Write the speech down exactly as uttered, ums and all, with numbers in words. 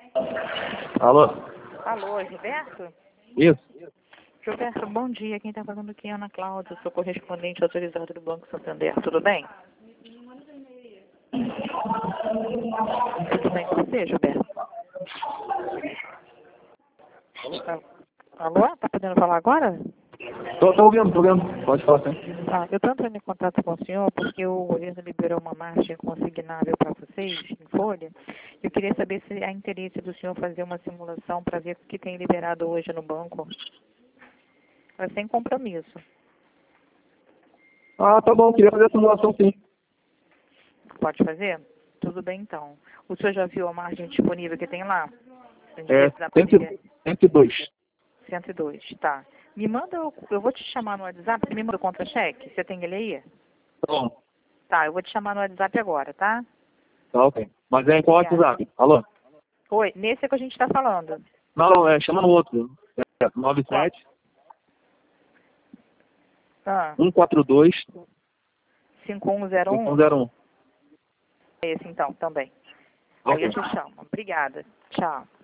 Alô? Alô, Gilberto? Isso? Gilberto, bom dia. Quem está falando aqui é Ana Cláudia, sou correspondente autorizado do Banco Santander. Tudo bem? Tudo bem com você, Gilberto? Alô? Tá podendo falar agora? Tô, tô ouvindo, tô ouvindo. Pode falar, sim. Tá, eu estou entrando em contato com o senhor porque o governo liberou uma margem consignável para vocês, em folha. Eu queria saber se há interesse do senhor fazer uma simulação para ver o que tem liberado hoje no banco. É sem compromisso. Ah, tá bom, queria fazer a simulação, sim. Pode fazer? Tudo bem, então. O senhor já viu a margem disponível que tem lá? A gente É, vê se dá pra liberar. cento e dois. cento e dois, tá. Me manda, eu eu vou te chamar no WhatsApp, você me manda o contra-cheque? Você tem ele aí? Tá bom. Tá, eu vou te chamar no WhatsApp agora, tá? Tá, ok. Mas é em qual Obrigada. WhatsApp? Alô? Oi, nesse é que a gente está falando. Não, não, é, chama no outro. É nove Qual? sete Ah, um quatro dois cinco um zero cinco um um? zero um. É esse então, também. Aí Ok. eu te chamo. Obrigada. Tchau.